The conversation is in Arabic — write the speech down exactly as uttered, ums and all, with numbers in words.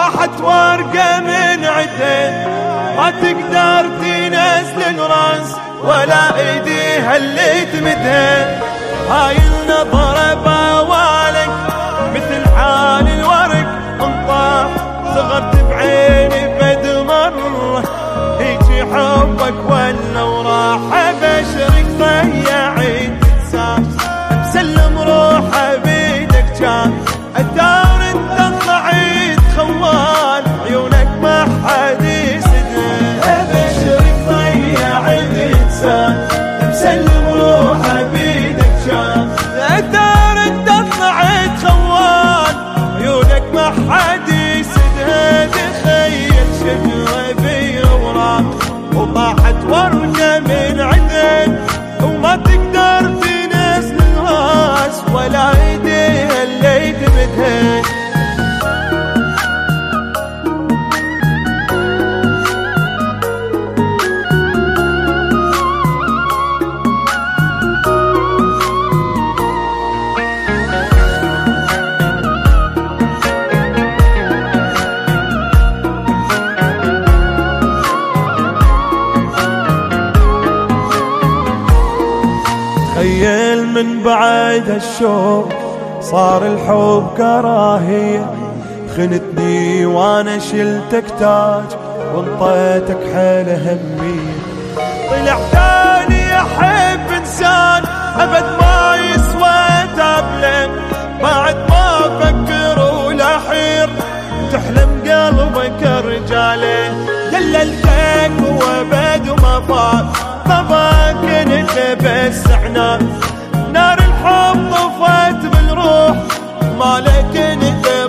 وطاحت ورقة من عدين ما تقدر تنزل الراس ولا ايديها اللي تمدها. هاي النظرة بوالك مثل حال الورق انطاح صغرت بعيني فد مرة هيجي حبك ولا وراح ابشرك ضيعي تنساش مسلم روحه بيدك كان الدار انت طلعت خوال عيونك ما حد يسدها. ابشرك ضيعي تنساش مسلم روحه بيدك كان الدار انت طلعت خوال عيونك ما حد يسدها. تخيل شجرة بيوراق وطاحت ورقة من عدن وما تقدر تنزل الراس ولا ايديها اللي تمدها. تخيل من بعد هالشوق صار الحب كراهية خنتني وانا شلتك تاج وانطيتك حيل همية. طلع تاني احب انسان ابد ما يسوى تابلك بعد ما افكر ولا حير تحلم قلبك رجاله. دللتك وابد وما فات طبعا كنت بس عناد نار الحب طفت بالروح مالك انت